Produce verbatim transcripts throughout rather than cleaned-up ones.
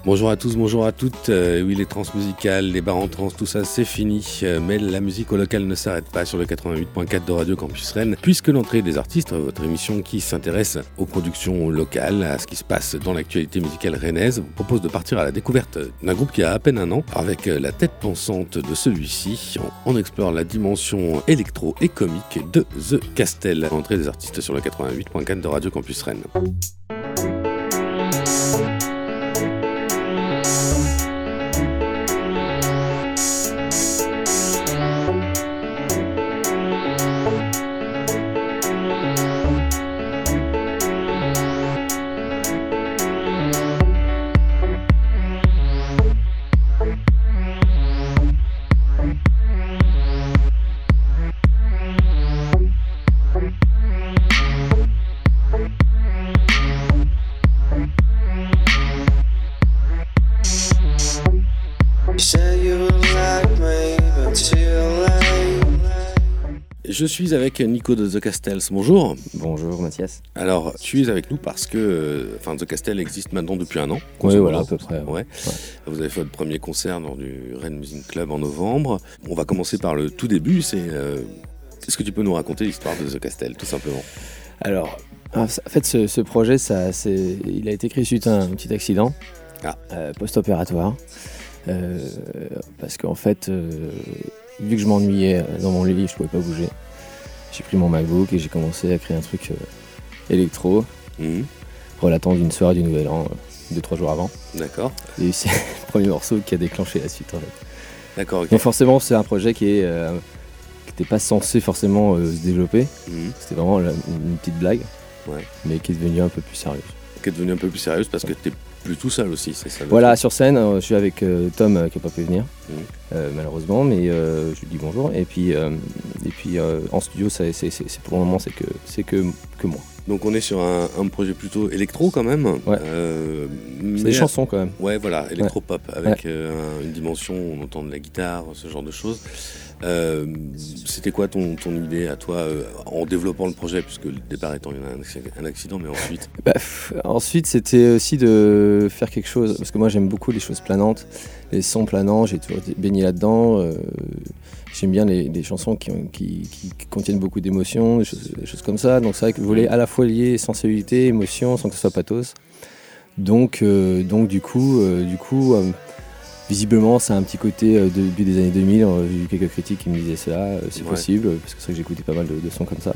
Bonjour à tous, bonjour à toutes. Euh, oui, les trans musicales, les bars en trans, tout ça, c'est fini. Euh, mais la musique au local ne s'arrête pas sur le quatre-vingt-huit point quatre de Radio Campus Rennes, puisque l'entrée des artistes, votre émission qui s'intéresse aux productions locales, à ce qui se passe dans l'actualité musicale rennaise, vous propose de partir à la découverte d'un groupe qui a à peine un an. Avec la tête pensante de celui-ci, on explore la dimension électro et comique de The Castel. L'entrée des artistes sur le quatre-vingt-huit point quatre de Radio Campus Rennes. Je suis avec Nico de The Castels. Bonjour. Bonjour Mathias. Alors, tu es avec nous parce que enfin, The Castel existe maintenant depuis un an. Oui, voilà, à peu près. Ouais. Ouais. Ouais. Vous avez fait votre premier concert lors du Rennes Music Club en novembre. On va commencer par le tout début. C'est, euh, est-ce que tu peux nous raconter l'histoire de The Castel, tout simplement ? Alors, en fait, ce, ce projet, ça, c'est, il a été créé suite à un petit accident ah. euh, post-opératoire. Euh, parce qu'en fait, euh, vu que je m'ennuyais dans mon lit, je pouvais pas bouger. J'ai pris mon MacBook et j'ai commencé à créer un truc euh, électro, mmh. relatant d'une soirée du Nouvel An, euh, deux trois jours avant. D'accord. Et c'est le premier morceau qui a déclenché la suite en fait. D'accord. Okay. Donc forcément, c'est un projet qui est euh, qui n'était pas censé forcément euh, se développer. Mmh. C'était vraiment la, une petite blague, ouais. mais qui est devenue un peu plus sérieuse. Qui est devenue un peu plus sérieuse parce que tu n'es plus tout seul aussi, c'est ça. Voilà, sur scène, euh, je suis avec euh, Tom euh, qui n'a pas pu venir, mmh. euh, malheureusement, mais euh, je lui dis bonjour. Et puis, euh, et puis euh, en studio, ça, c'est, c'est, c'est, pour le moment, c'est que, c'est que, que moi. Donc on est sur un, un projet plutôt électro quand même. Ouais. Euh, c'est des chansons quand même. Ouais, voilà, électro-pop ouais. avec ouais. euh, une dimension, on entend de la guitare, ce genre de choses. Euh, c'était quoi ton, ton idée à toi euh, en développant le projet, puisque le départ étant un accident, mais ensuite bah, pff, Ensuite, c'était aussi de faire quelque chose, parce que moi j'aime beaucoup les choses planantes, les sons planants, j'ai toujours baigné là-dedans. Euh, j'aime bien les, les chansons qui, qui, qui, qui contiennent beaucoup d'émotions, des choses, des choses comme ça. Donc c'est vrai que je voulais à la fois lier sensibilité, émotion, sans que ce soit pathos. Donc, euh, donc du coup, euh, du coup euh, visiblement, c'est un petit côté euh, début des années deux mille. J'ai eu quelques critiques qui me disaient cela, euh, c'est ouais. possible, parce que c'est vrai que j'écoutais pas mal de, de sons comme ça.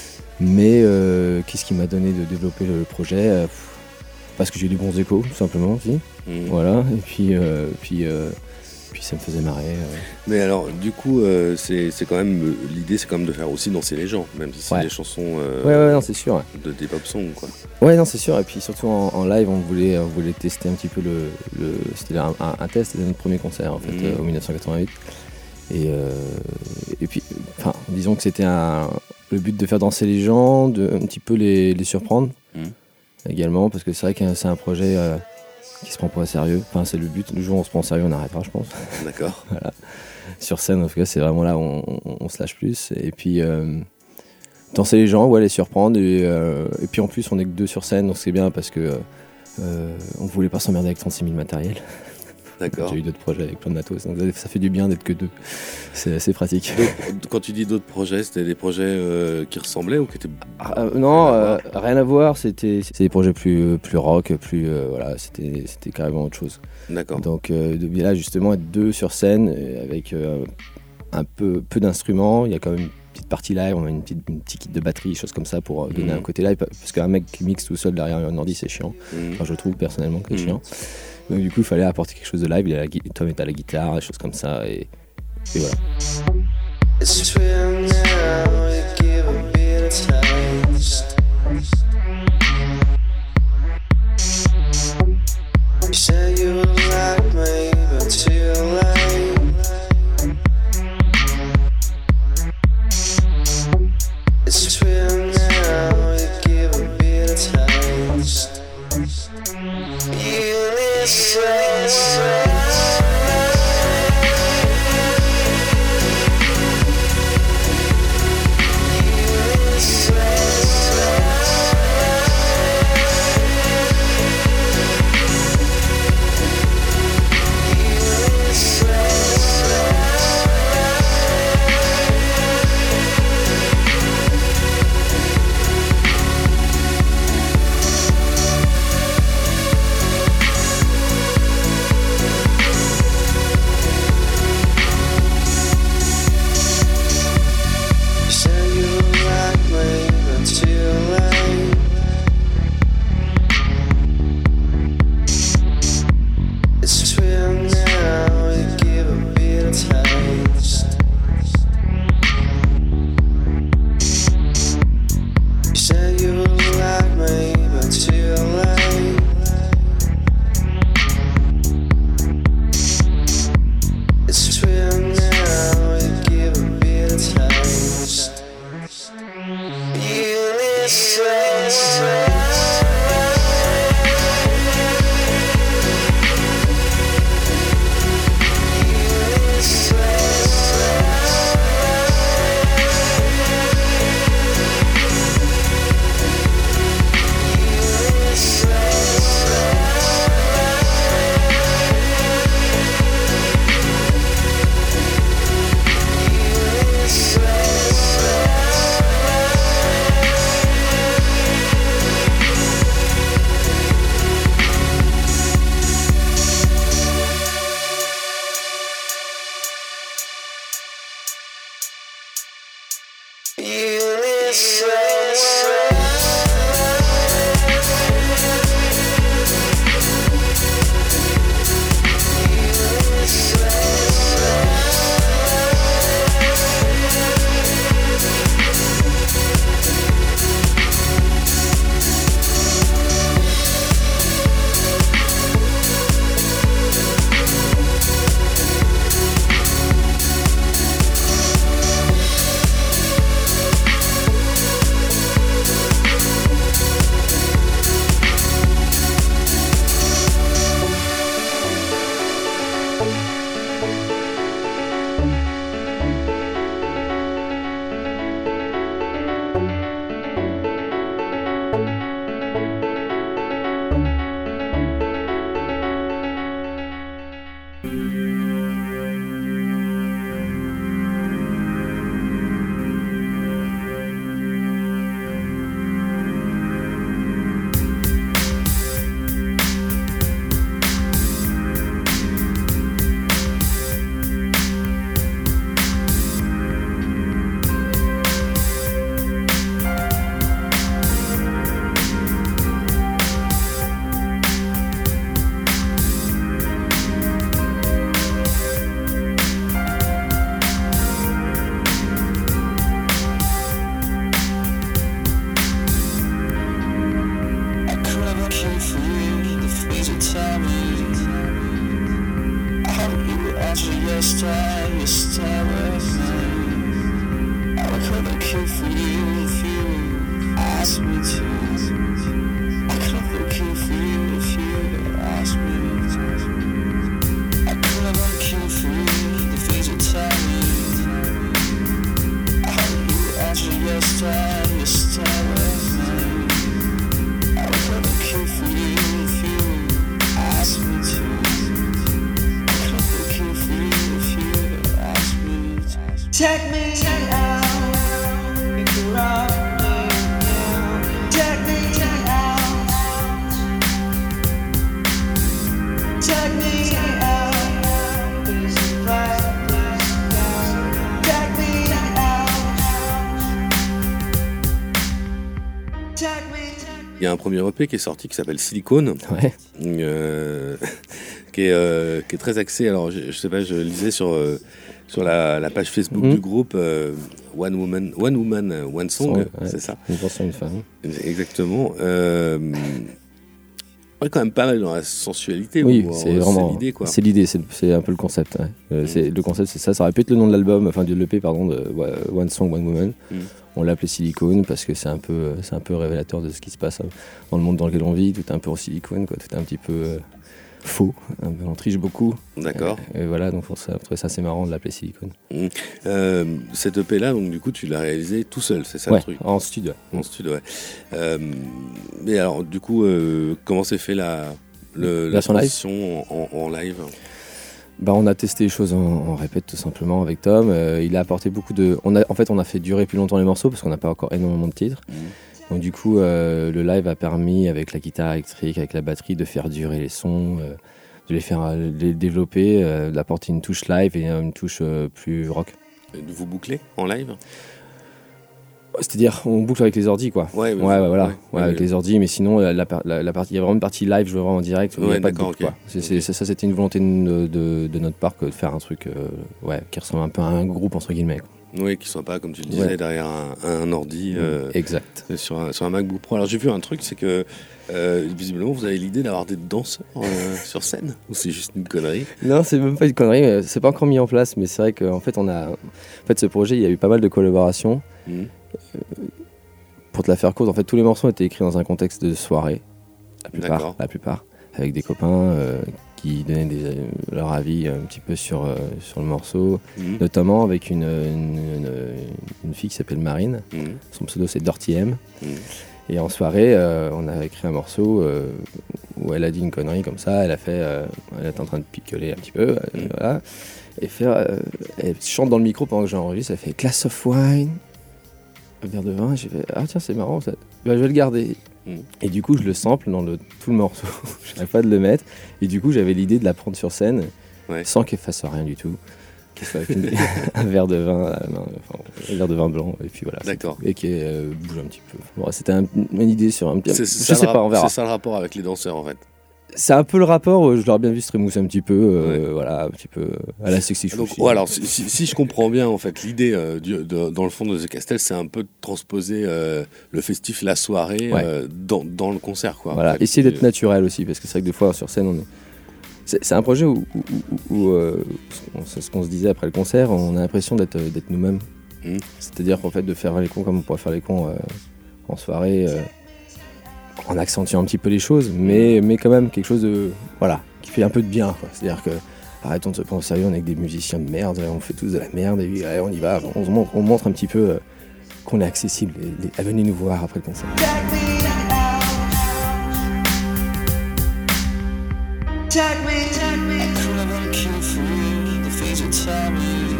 Mais euh, qu'est-ce qui m'a donné de développer le projet euh, Parce que j'ai eu du bons échos, tout simplement aussi. Mmh. Voilà. Et puis, euh, puis, euh, puis ça me faisait marrer. Euh. Mais alors, du coup, euh, c'est, c'est quand même l'idée, c'est quand même de faire aussi danser les gens, même si c'est ouais. des chansons euh, ouais, ouais, non, c'est sûr, ouais. de des pop songs, quoi. Ouais, non, c'est sûr. Et puis surtout en, en live, on voulait, on voulait tester un petit peu le, le c'était un, un, un test, c'était notre premier concert en fait, mmh. euh, en dix-neuf cent quatre-vingt-huit. Et, euh, et puis, enfin, disons que c'était un, le but de faire danser les gens, de un petit peu les, les surprendre mmh. également, parce que c'est vrai que c'est un projet euh, qui se prend pas au sérieux. Enfin, c'est le but. Le jour où on se prend au sérieux, on arrêtera, je pense. D'accord. Voilà. Sur scène, en tout cas, c'est vraiment là où on, on, on se lâche plus. Et puis, euh, danser les gens, ouais, les surprendre. Et, euh, et puis en plus, on est que deux sur scène, donc c'est bien parce que euh, on voulait pas s'emmerder avec trente-six mille matériels. D'accord. J'ai eu d'autres projets avec plein de matos, donc ça fait du bien d'être que deux. C'est assez pratique. Donc, quand tu dis d'autres projets, c'était des projets euh, qui ressemblaient ou qui étaient... Ah, euh, non, rien à, euh, rien à voir. C'était, c'était des projets plus, plus rock, plus euh, voilà, c'était, c'était carrément autre chose. D'accord. Donc euh, de là justement être deux sur scène avec euh, un peu, peu d'instruments. Il y a quand même une petite partie live, on a une petite, une petite kit de batterie, choses comme ça pour donner mmh. un côté live. Parce qu'un mec qui mixe tout seul derrière un ordi, c'est chiant. Mmh. Enfin, je trouve personnellement que c'est mmh. chiant. Donc du coup, il fallait apporter quelque chose de live. Il y a la, Tom est à la guitare, des choses comme ça, et, et voilà. Say looking for you, the things you tell me. I hope you will answer yes, stay, yes, stay with me. I will come looking for you if you ask me to. I come looking for you if you ask me to. I come looking for you, the things you tell me. I hope you will answer yes, stay, yes, stay with me. I will come looking for you if you ask me to. Take me out, you can rock me now. Take me out, take me out, please invite this down. Take me out, take me. Il y a un premier E P qui est sorti qui s'appelle Silicone, Ouais. euh, qui, est, euh, qui est très axé. Alors, je, je sais pas, je lisais sur, euh, sur la, la page Facebook Mmh. du groupe euh, One Woman, One Woman, One Song, Ouais, c'est ça? Une chanson, une femme. Exactement. Euh, on est quand même pas mal dans la sensualité. Oui, ou, c'est euh, vraiment. C'est l'idée, quoi. C'est l'idée, c'est, c'est un peu le concept. Ouais. Euh, Mm. c'est, le concept, c'est ça. Ça aurait pu être le nom de l'album, enfin de l'E P, pardon, de One Song, One Woman. Mm. On l'a appelé Silicone parce que c'est un peu, c'est un peu révélateur de ce qui se passe dans le monde dans lequel on vit. Tout est un peu en silicone, quoi. Tout est un petit peu euh, faux. Un peu, on triche beaucoup. D'accord. Et, et voilà, donc on trouvait ça assez marrant de l'appeler Silicone. Mm. Euh, cette E P là, donc du coup, tu l'as réalisé tout seul, c'est ça Ouais, le truc? en studio. En studio, ouais. Euh, mais alors, du coup, euh, comment s'est fait la, le, la Version live transition en, en, en live? Bah, on a testé les choses en, en répète tout simplement avec Tom. Euh, il a apporté beaucoup de. On a, en fait, on a fait durer plus longtemps les morceaux parce qu'on n'a pas encore énormément de titres. Mm. Donc du coup, euh, le live a permis, avec la guitare électrique, avec la batterie, de faire durer les sons, euh, de les faire euh, les développer, euh, d'apporter une touche live et une touche euh, plus rock. Et de vous boucler en live? C'est-à-dire, on boucle avec les ordis, quoi. Ouais, Ouais, ouais, voilà, ouais, ouais, ouais, avec ouais. les ordis, mais sinon, la, la, la, la partie, il y a vraiment une partie live, je veux vraiment en direct, où il n'y Ouais, a pas de d'accord, boucle, ok. quoi. C'est, c'est, Ok. ça, ça, c'était une volonté de, de, de notre part que de faire un truc euh, ouais, qui ressemble un peu à un groupe, entre guillemets. Quoi. Oui, qui soit pas, comme tu le disais, Ouais. derrière un, un ordi euh, Exact. sur, un, sur un MacBook Pro. Alors j'ai vu un truc, c'est que euh, visiblement vous avez l'idée d'avoir des danseurs euh, sur scène, ou c'est juste une connerie? Non, c'est même pas une connerie, mais c'est pas encore mis en place, mais c'est vrai qu'en fait, on a. En fait, ce projet, il y a eu pas mal de collaborations. Mm. Pour te la faire courte, en fait, tous les morceaux ont été écrits dans un contexte de soirée, la plupart, D'accord. la plupart, avec des copains euh, qui donnaient des, leur avis un petit peu sur, euh, sur le morceau, Mm. notamment avec une, une, une, une fille qui s'appelle Marine. Mm. Son pseudo, c'est Dirty M. Mm. Et en soirée, euh, on a écrit un morceau euh, où elle a dit une connerie comme ça. Elle a fait, euh, elle était en train de picoler un petit peu, euh, Mm. voilà. Et faire, euh, elle chante dans le micro pendant que j'enregistre. Elle fait glass of wine, un verre de vin. J'ai fait ah tiens c'est marrant ça. Bah, je vais le garder. Mm. Et du coup je le sample dans le, tout le morceau. Je n'arrive pas de le mettre. Et du coup j'avais l'idée de la prendre sur scène Ouais. sans qu'elle fasse rien du tout. Qu'elle soit avec une- un verre de vin, à la main, enfin, un verre de vin blanc. Et puis voilà. D'accord. Et qui euh, bouge un petit peu. Bon, c'était un- une idée sur un petit. C'est, Je c'est ça sais le pas, rap- on verra. C'est ça le rapport avec les danseurs en fait. C'est un peu le rapport. euh, Je l'aurais bien vu se remousser un petit peu, euh, voilà, un petit peu euh, à la sexy Donc, chouchi. ouais, alors, si, si- si je comprends bien, en fait, l'idée, euh, du- de- dans le fond de The Castel, c'est un peu de transposer euh, le festif, la soirée, Ouais. euh, dans, dans le concert, quoi. Voilà, en fait. essayer d'être naturel aussi, parce que c'est vrai que des fois sur scène, on est. C'est, c'est un projet où, où, où- où, euh, on- c'est ce qu'on se disait après le concert, on a l'impression d'être, d'être nous-mêmes. Mm. C'est-à-dire qu'en fait, de faire les cons comme on pourrait faire les cons euh, en soirée, euh, en accentuant un petit peu les choses, mais, mais quand même quelque chose de. Voilà, qui fait un peu de bien, quoi. C'est-à-dire que. Arrêtons de se prendre au sérieux, on est avec des musiciens de merde, on fait tous de la merde, et puis, allez, on y va, on, se montre, on montre un petit peu euh, qu'on est accessible. Et, et, venez nous voir après le concert. Take me, take me. I could have looking for you, the things you tell me.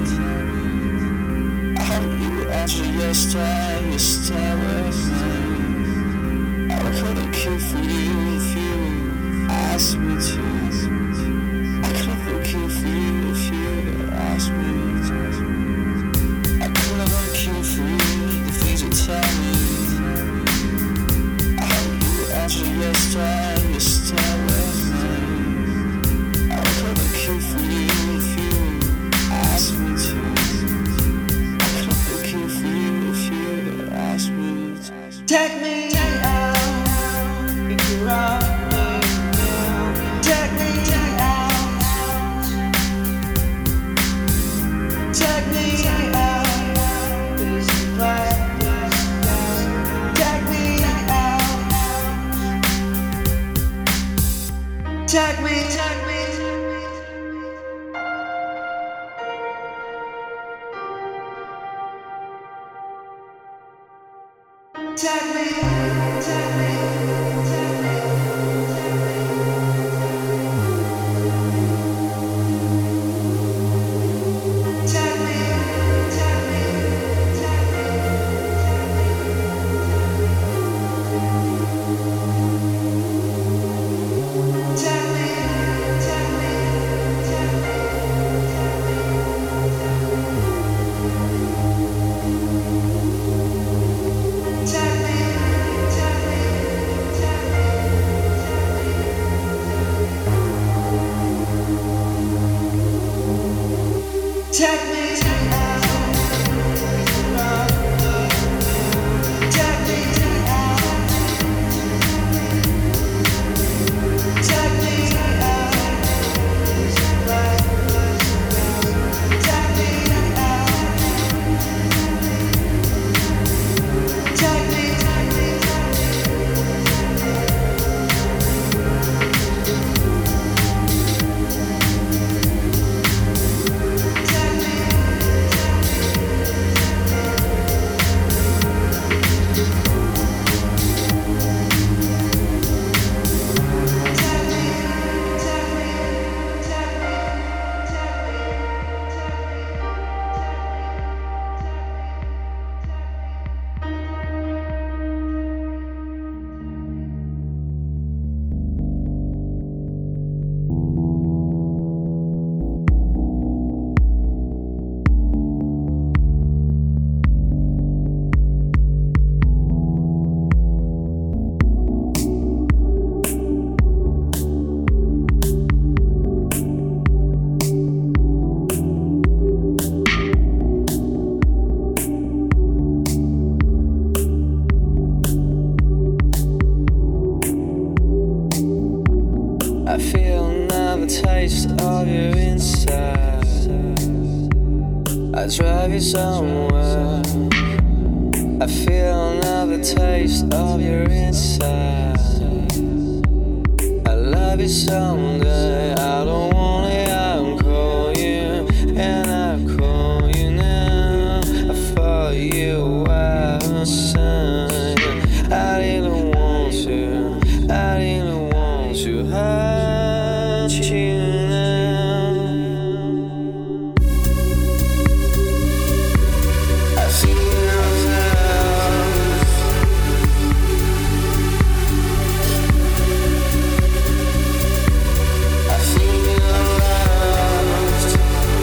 I hope you will answer yes, stay, yes, stay with me. I could have looking for you if you ask me to. I could have looking for you if you ask me to. I could have looking for you, the things you tell me. I hope you will answer yes, stay, yes, stay with me. For you, if you ask me to, I come looking for you if you ask me to. Take me out, you can rock. Take me, take me. Take me, take me, take me. Take me, take me, take me. Take me, take me, take me. Take me, take me, take me. Take me out. Take me out. Take me out. Take me out. Take me, take me. I feel another taste of your inside. I drive you somewhere. I feel another taste of your inside. I love you someday. I don't want it, I'll call you, and I'll call you now. I follow you outside. I didn't want to, I didn't want to hurt you now. I feel love. I feel loved.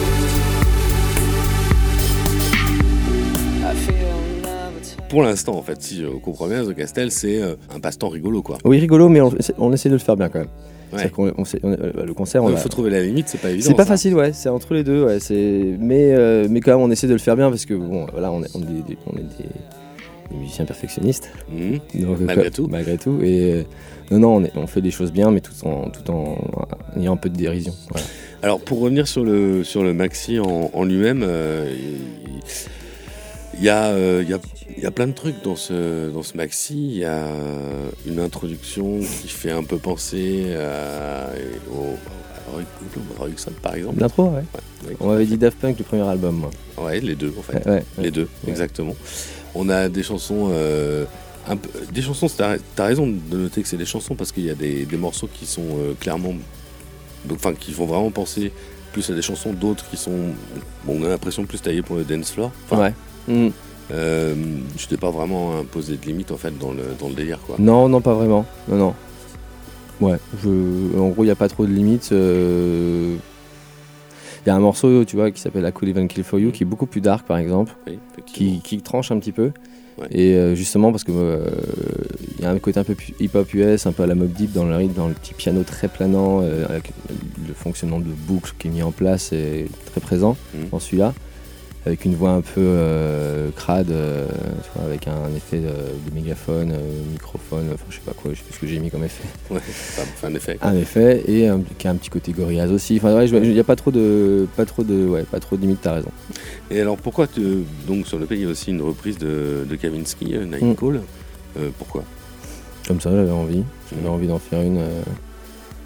I feel another time. Pour l'instant, en fait, si je comprends bien, The Castel, c'est euh, un passe-temps rigolo, quoi. Oui, rigolo, mais on, on essaie de le faire bien quand même. Ouais. C'est-à-dire qu'on- on sait- on- euh, le concert, on Il l'a- faut trouver la limite, c'est pas évident. c'est pas ça. facile, ouais, c'est entre les deux, ouais, c'est... Mais, euh, mais quand même on essaie de le faire bien parce que bon, voilà, on est, on est, des, on est des, des musiciens perfectionnistes. Mhm. Donc, euh, Malgré quoi- tout. Malgré tout. Et euh, non, non, on, est- on fait des choses bien, mais tout en, tout en ayant un peu de dérision. Voilà. Alors, pour revenir sur le, sur le maxi en, en lui-même, euh, il y, a, euh, il y, a, il y a plein de trucs dans ce, dans ce maxi. Il y a une introduction qui fait un peu penser à, au, à Roy- au Royxon, par exemple. L'intro, ouais. Ouais, On m'avait dit Daft Punk le premier album, moi. ouais, les deux, en fait. Ouais, ouais, Les ouais. deux, Ouais. exactement. On a des chansons, euh, un peu, des chansons. T'as, t'as raison de noter que c'est des chansons parce qu'il y a des, des morceaux qui sont euh, clairement, donc, enfin, qui font vraiment penser plus à des chansons, d'autres qui sont, bon, on a l'impression plus taillées pour le dance floor. Enfin, Ouais. Mm. euh, je t'ai pas vraiment imposé de limite en fait dans le dans le délire, quoi. Non, non, pas vraiment. Non, non. Ouais, je... en gros, il n'y a pas trop de limites. euh, Il y a un morceau, tu vois, qui s'appelle I Could Even Kill For You, qui est beaucoup plus dark, par exemple, Oui, effectivement. qui, qui tranche un petit peu. Ouais. Et euh, justement, parce que euh, il y a un côté un peu pu- hip-hop U S, un peu à la Mobb Deep dans le rythme, dans le petit piano très planant, euh, avec le fonctionnement de boucle qui est mis en place et très présent Mhm. dans celui-là, avec une voix un peu euh, crade, euh, tu vois, avec un effet de, de mégaphone, euh, microphone, enfin je sais pas quoi, je sais plus ce que j'ai mis comme effet. Ouais, ça fait un effet. Un effet et un, qui a un petit côté Gorillaz aussi. Enfin ouais, il n'y a pas trop de, pas trop de, ouais, pas trop de limites. T'as raison. Et alors pourquoi te, donc sur le pays il y a aussi une reprise de, de Kavinsky, euh, Night Mm. Call. Euh, pourquoi? Comme ça, j'avais envie. J'avais Mhm. envie d'en faire une. euh,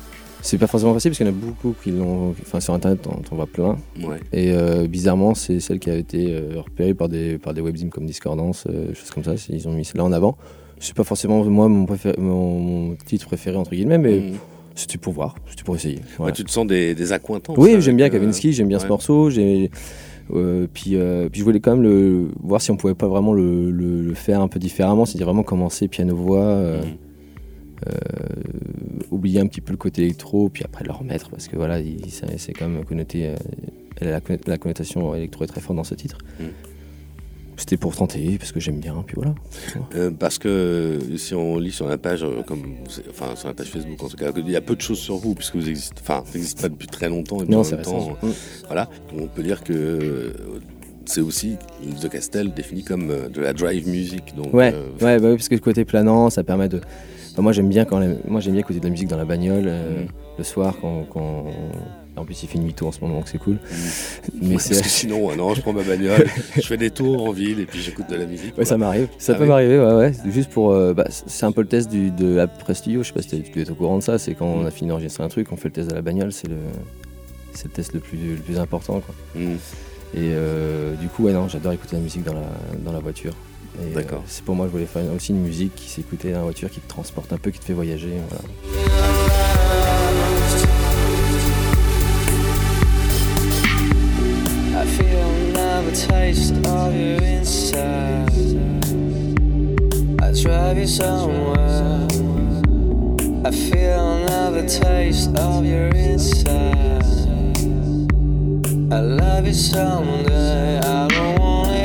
C'est pas forcément facile parce qu'il y en a beaucoup qui l'ont. Enfin, sur internet, on en voit plein. Ouais. Et euh, bizarrement, c'est celle qui a été euh, repérée par des, par des webzines comme Discordance, euh, choses comme ça. Ils ont mis celle-là en avant. C'est pas forcément moi mon, préféré, mon, mon titre préféré, entre guillemets, mais mmh. c'était pour voir, c'était pour essayer. Ouais, tu te sens des, des accointances. Oui, j'aime bien Kavinsky, euh... j'aime bien ouais. ce morceau. J'ai, euh, puis, euh, puis je voulais quand même le, voir si on pouvait pas vraiment le, le, le faire un peu différemment, c'est-à-dire vraiment commencer piano-voix. Euh, mmh. Euh, oublier un petit peu le côté électro puis après le remettre parce que voilà il, c'est, c'est quand même connoté euh, la, la connotation électro est très forte dans ce titre. Mm. C'était pour tenter parce que j'aime bien puis voilà. Euh, parce que si on lit sur la page euh, comme enfin sur la page Facebook en tout cas il y a peu de choses sur vous puisque vous existez enfin vous n'existez pas depuis très longtemps et non, en c'est même temps mm. voilà on peut dire que euh, c'est aussi The Castel défini comme euh, de la drive music donc ouais euh, ouais bah oui parce que le côté planant ça permet de Enfin, moi j'aime bien quand la... moi j'aime bien écouter de la musique dans la bagnole euh, mmh. le soir quand, quand en plus il fait nuit tôt en ce moment donc c'est cool. Mmh. Mais ouais, c'est... Parce que sinon euh, non je prends ma bagnole, je fais des tours en ville et puis j'écoute de la musique. Ouais ça m'arrive, ça ah, peut oui. m'arriver ouais ouais. Juste pour euh, bah, c'est un peu le test du, de l'après studio, je sais pas si tu dois être au courant de ça, c'est quand mmh. on a fini d'enregistrer un truc, on fait le test de la bagnole, c'est le c'est le test le plus le plus important quoi. Mmh. Et euh, du coup ouais non j'adore écouter la musique dans la dans la voiture. Et D'accord. Euh, c'est pour moi, je voulais faire aussi une musique qui s'écoutait dans la voiture, qui te transporte un peu, qui te fait voyager. Voilà. I feel another taste of you inside. I drive you somewhere. I feel another taste of your inside. I love you someday. I don't want it.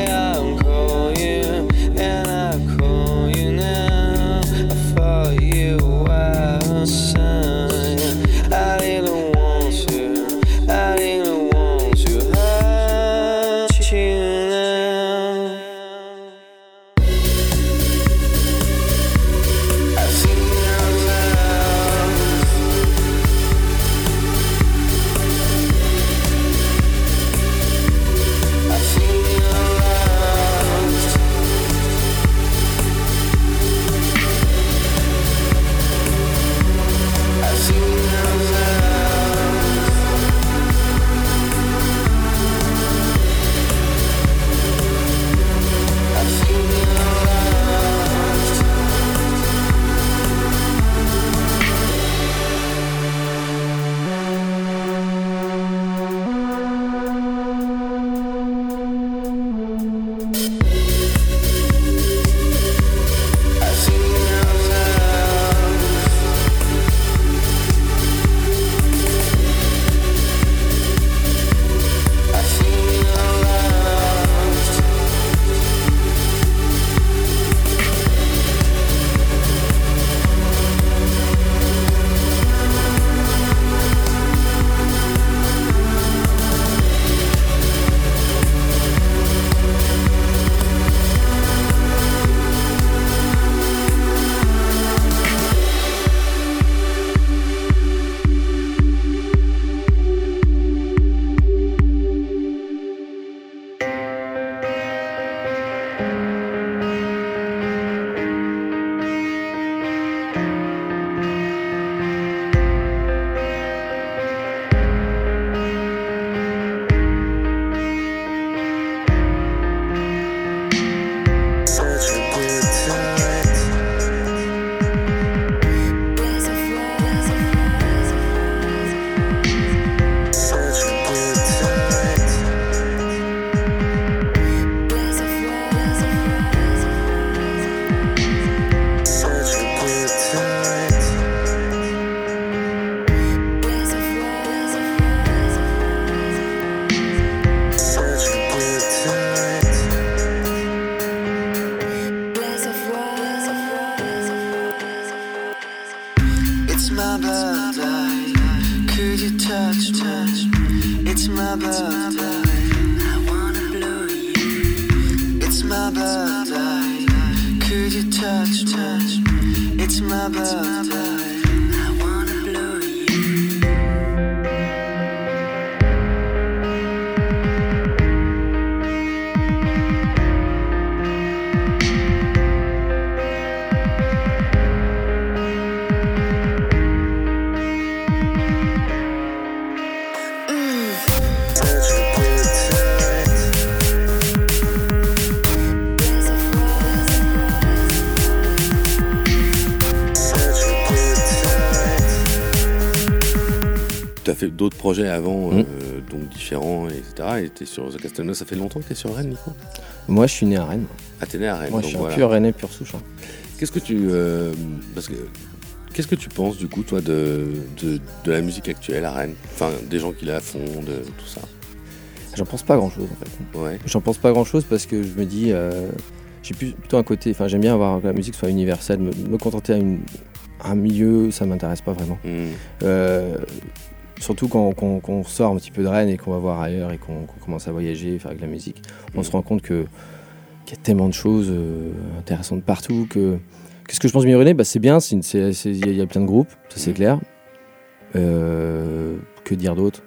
tu as fait d'autres projets avant, Mmh. euh, donc différents, et cetera. Et tu es sur The Castle. Ça fait longtemps que tu es sur Rennes, Nico? Moi, je suis né à Rennes. Ah, t'es né à Rennes. Moi, donc je suis voilà. un pur Rennais, pur souche. Hein. Qu'est-ce que tu. euh, parce que. Qu'est-ce que tu penses du coup, toi, de, de, de la musique actuelle à Rennes? Enfin, des gens qui la font, de tout ça. J'en pense pas grand-chose, en fait. Ouais. J'en pense pas grand-chose parce que je me dis, euh, j'ai plus- plutôt un côté, enfin, j'aime bien avoir que la musique soit universelle, me, me contenter à, une, à un milieu, ça m'intéresse pas vraiment. Mmh. Euh, surtout quand, quand- quand on sort un petit peu de Rennes et qu'on va voir ailleurs et qu'on qu'on commence à voyager, faire avec la musique, on Mmh. se rend compte que qu'il y a tellement de choses euh, intéressantes partout que qu'est-ce que je pense du milieu rennais, bah, c'est bien, c'est une- c'est- c'est- il y, a- il y a plein de groupes, ça c'est Mmh. clair. Euh, que dire d'autre?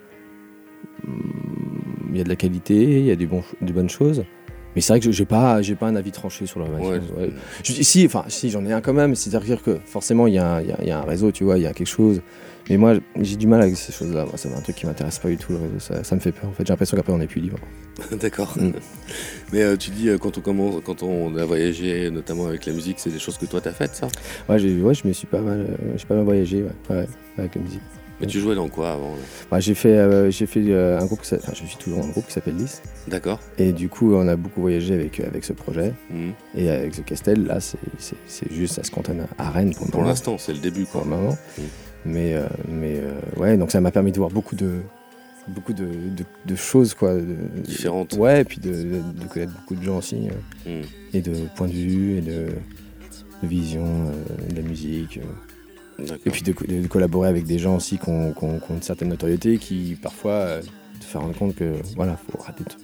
Il y a de la qualité, il y a des, bons, des bonnes choses. Mais c'est vrai que je- j'ai pas, j'ai pas un avis tranché sur le reste. Ouais. Ouais. Je- si, enfin, si, j'en ai un quand même. C'est-à-dire que forcément, il y, a un- il y a- il y a un réseau, tu vois, il y a quelque chose. Mais moi, j'ai du mal avec ces choses-là. Moi, c'est un truc qui m'intéresse pas du tout, le réseau. Ça, ça me fait peur. En fait, j'ai l'impression qu'après, on n'est plus libre. D'accord. Mm. Mais euh, tu dis, euh, quand on commence, quand on a voyagé, notamment avec la musique, c'est des choses que toi t'as faites, ça? Ouais, j'ai, ouais, je me suis pas mal, euh, j'ai pas mal voyagé, ouais, ouais, avec la musique. Mais tu jouais dans quoi avant là? Ouais, j'ai fait, euh, j'ai fait euh, un groupe, qui s'a- enfin, je suis toujours dans un groupe qui s'appelle Lys. D'accord. Et du coup, on a beaucoup voyagé avec, euh, avec ce projet. Mm. Et avec The Castel, là, c'est, c'est, c'est juste, ça se cantonne à Rennes pour le Pour moment. l'instant, c'est le début, Pour quoi. le moment. Mm. Mais, euh, mais euh, ouais, donc ça m'a permis de voir beaucoup de, beaucoup de, de, de choses, quoi. de- Différentes. Ouais, et puis de, de, de connaître beaucoup de gens aussi. euh, Mm. et de points de vue, et de, de vision, euh, de la musique. euh. D'accord. Et puis de, co- de collaborer avec des gens aussi qui ont, qui ont- qui ont une certaine notoriété, qui parfois euh, te faire rendre compte que voilà, faut arrêter de,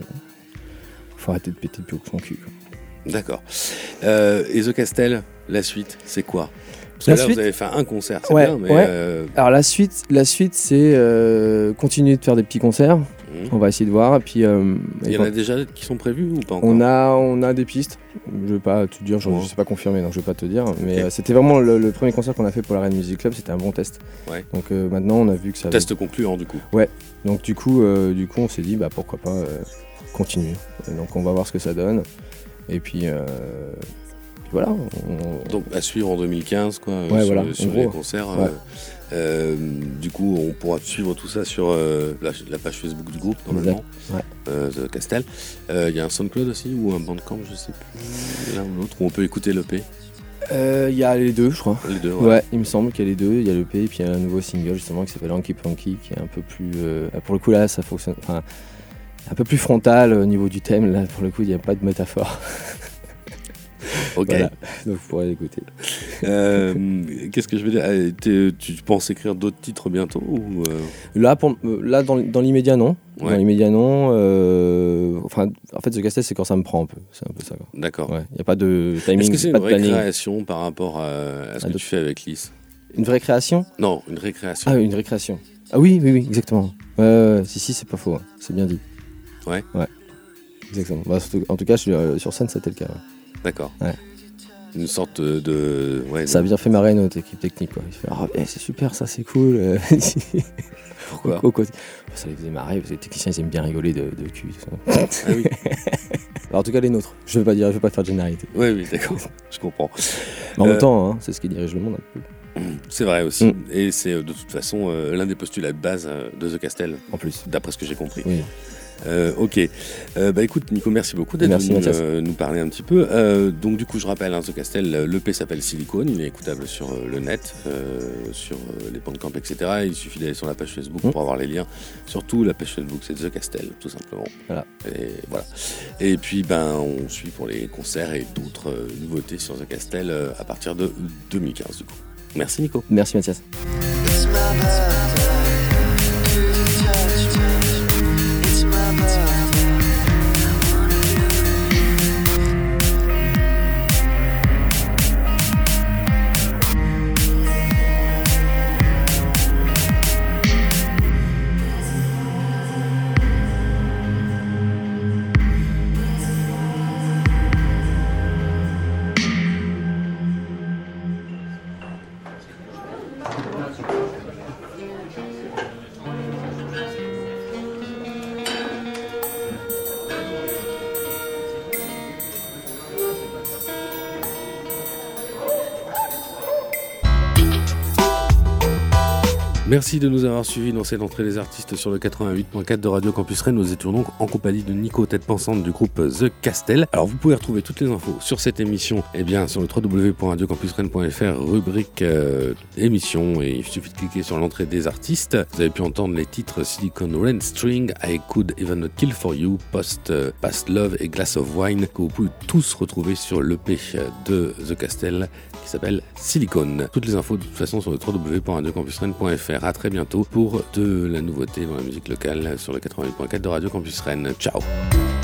faut arrêter de péter le pied au son cul. Quoi. D'accord. Euh, et The Castel, la suite, c'est quoi? Parce que La là, suite vous avez fait un concert, c'est Ouais, bien, mais. ouais. euh, Alors la suite, la suite c'est euh, continuer de faire des petits concerts. mm. On va essayer de voir. Et puis euh, Il y en a déjà qui sont prévus ou pas encore? on a, on a des pistes. Je vais pas te dire, je Ouais. ne sais pas confirmer, donc je vais pas te dire. Mais Ok. euh, c'était vraiment le, le premier concert qu'on a fait pour la Rennes Music Club. C'était un bon test. Ouais. Donc euh, maintenant on a vu que ça. avait- Test concluant, du coup. Donc du coup, euh, du coup, on s'est dit bah pourquoi pas euh, continuer. Et donc on va voir ce que ça donne. Et puis, euh, puis voilà. on- Donc à suivre en deux mille quinze, quoi, euh, Ouais, sur, voilà, sur en les gros. concerts. Ouais. euh, euh, du coup, on pourra suivre tout ça sur euh, la, la page Facebook du groupe, normalement, Ouais. euh, The Castel. Euh, Il y a un SoundCloud aussi, ou un Bandcamp, je sais plus, l'un ou l'autre, où on peut écouter l'E P. Euh, Il y a les deux, je crois. Les deux, Ouais, ouais. il me semble qu'il y a les deux. Il y a le P et puis il y a un nouveau single justement qui s'appelle Hanky Panky qui est un peu plus. euh, pour le coup là, ça fonctionne. Enfin, un peu plus frontal au niveau du thème. Là, pour le coup, il n'y a pas de métaphore. Ok. Voilà. Donc vous pourrez l'écouter. Euh, Qu'est-ce que je veux dire? Euh, t'es- Tu penses écrire d'autres titres bientôt ou euh, Là, pour, euh, là dans, dans l'immédiat, non. Ouais. Dans l'immédiat, non. euh, enfin, en fait, The Castel, c'est quand ça me prend un peu. C'est un peu ça. Quoi. D'accord. Ouais. Il n'y a pas de timing, Est-ce que c'est pas une de vraie planning. création par rapport à, à ce À que d'autres- tu fais avec Lys? Une vraie création? Non, une récréation. Ah, une récréation. Ah oui, oui, oui, exactement. Ouais, ouais, ouais, si, si, c'est pas faux. hein. C'est bien dit. Ouais. Ouais. Exactement. Bah, surtout- en tout cas, je suis, euh, sur scène, c'était le cas. ouais. D'accord. Ouais. Une sorte de. de- ouais, Ça a de- bien fait marrer notre équipe technique. Quoi. Il fait, ah, eh, c'est super, ça, c'est cool. euh. Pourquoi? Au côté- Ça les faisait marrer parce que les techniciens, ils aiment bien rigoler de, de cul. tout ça. Ah oui. Alors, en tout cas, les nôtres. Je veux pas dire, je veux pas faire de généralité. Oui, oui, d'accord. Je comprends. Mais en Euh, même temps, hein, c'est ce qui dirige le monde un peu. C'est vrai aussi. Mm. Et c'est euh, de toute façon euh, l'un des postulats de base euh, de The Castel, En plus. d'après ce que j'ai compris. Oui. Euh, ok. Euh, bah écoute, Nico, merci beaucoup d'être Merci, venu Mathias. euh, nous parler un petit peu. Euh, donc, du coup, je rappelle, hein, The Castel, l'E P s'appelle Silicone. Il est écoutable sur euh, le net, euh, sur euh, les Bandcamp, et cetera. Il suffit d'aller sur la page Facebook Mm. pour avoir les liens. Surtout, la page Facebook, c'est The Castel, tout simplement. Voilà. Et voilà. Et puis, ben, on suit pour les concerts et d'autres euh, nouveautés sur The Castel euh, à partir de deux mille quinze, du coup. Merci, Nico. Merci, Mathias. It's my birthday. Do you touch me? It's my birthday. Merci de nous avoir suivis dans cette entrée des artistes sur le quatre-vingt-huit point quatre de Radio Campus Rennes. Nous étions donc en compagnie de Nico, tête pensante du groupe The Castel. Alors vous pouvez retrouver toutes les infos sur cette émission eh bien, sur le w w w point radio campus rennes point f r, rubrique euh, émission, et il suffit de cliquer sur l'entrée des artistes. Vous avez pu entendre les titres Silicon Rain String, I Could Even Kill For You, Post, euh, Past Love et Glass of Wine, que vous pouvez tous retrouver sur l'E P de The Castel qui s'appelle Silicon. Toutes les infos de toute façon sur le w w w point radio campus rennes point f r. À très bientôt pour de la nouveauté dans la musique locale sur le quatre-vingt-huit point quatre de Radio Campus Rennes. Ciao.